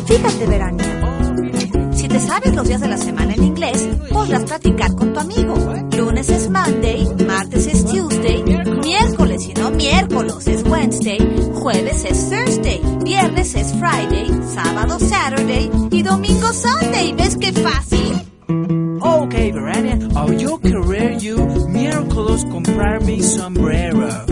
Fíjate, Verania. Si te sabes los días de la semana en inglés, podrás practicar con tu amigo. Lunes es Monday, martes es Tuesday, miércoles y no miércoles es Wednesday, jueves es Thursday, viernes es Friday, sábado Saturday y domingo Sunday. ¿Ves qué fácil? Okay, Verania, yo querer you miércoles comprar mi sombrero.